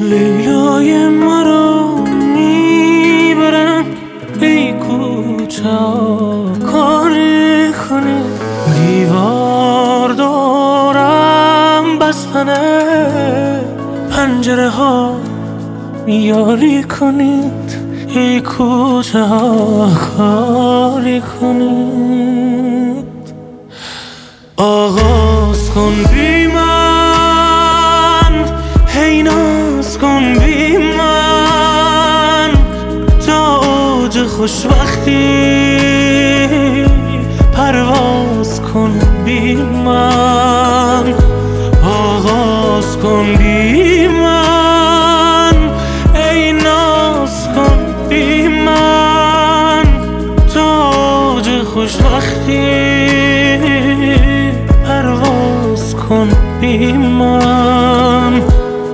لیلای مرا میبرم ای کوچه کاری کنی دیوار دارم بستنه پنجره ها یاری کنید ای کوچه ها کاری کنید آغاز کن بی من هی ناز کن بی من تا اوج خوشبختی پرواز کن بی من آغاز کن بی من ای ناز کن بی من تا اوج خوشبختی پرواز کن بی من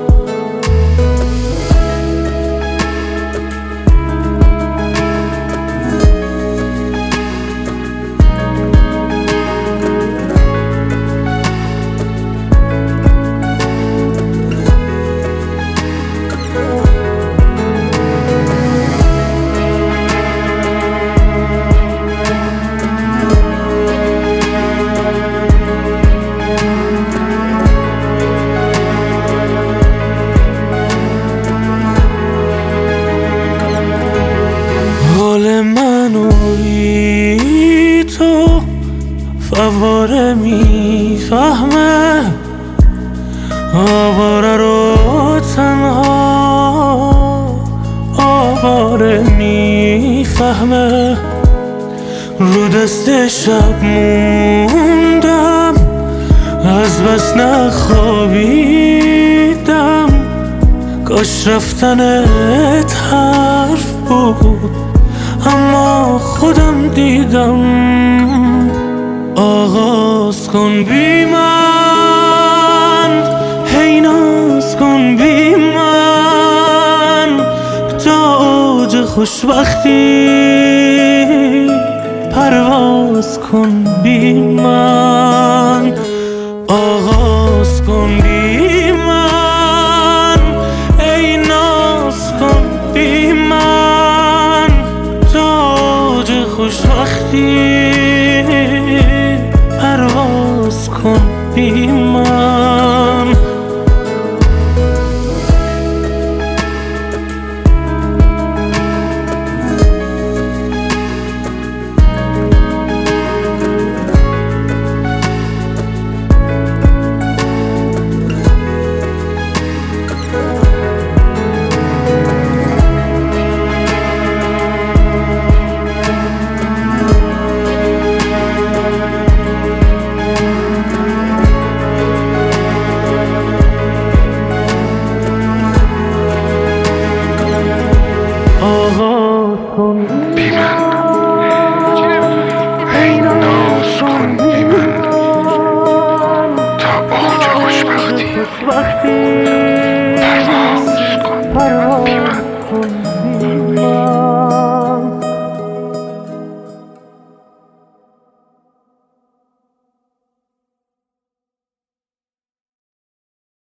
حال من و بی تو فواره میفهمه آواره رو تنها آواره میفهمه رو دست شب موندم از بس نخوابیدم کاش رفتنت حرف بود اما خودم دیدم آغاز کن بی من هی ناز کن بی من تا اوج خوشبختی پرواز کن بی من آغاز کن بی من ای ناز کن بی من تا اوج خوشبختی پرواز کن بی من آغاز کن بی من ای ناز کن بی من تا اوج خوشبختی